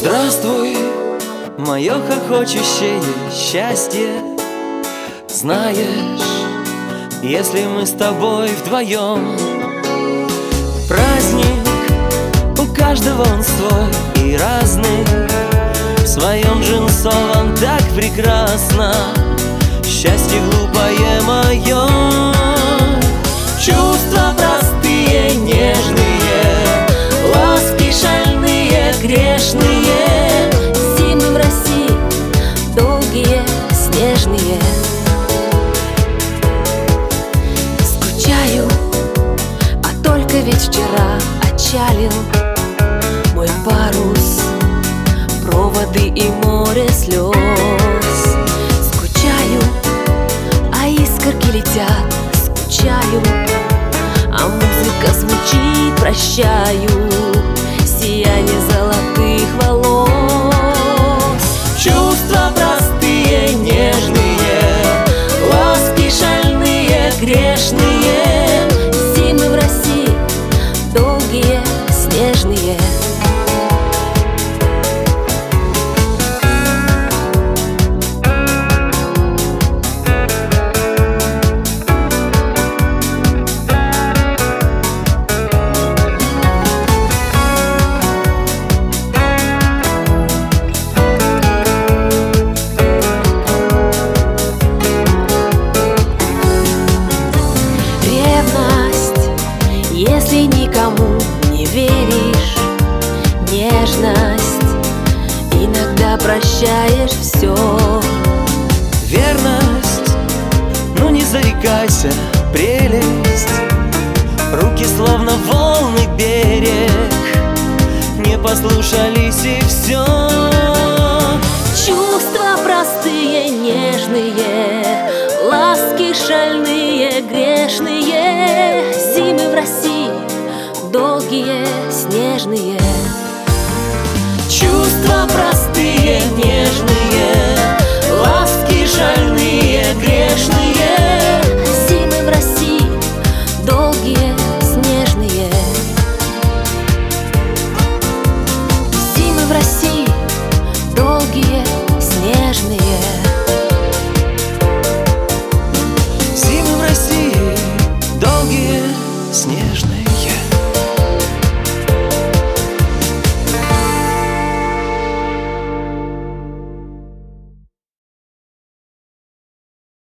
Здравствуй, мое хохочущее счастье. Знаешь, если мы с тобой вдвоем, праздник, у каждого он свой и разный. В своем джинсовом так прекрасно счастье глупое мое. Чувства простые, нежные, ласки шальные, грешные. Зимы в России долгие, снежные. Скучаю, а только ведь вчера отчалил мой парус, проводы и море слез. Скучаю, а искорки летят. Скучаю, а музыка звучит. Прощаю сияние золотых волос. Чувства простые, нежные, ласки шальные, грешные. Зимы в России долгие, снежные. Если никому не веришь, нежность, иногда прощаешь все. Верность, ну не зарекайся, прелесть. Руки словно волны берег не послушались и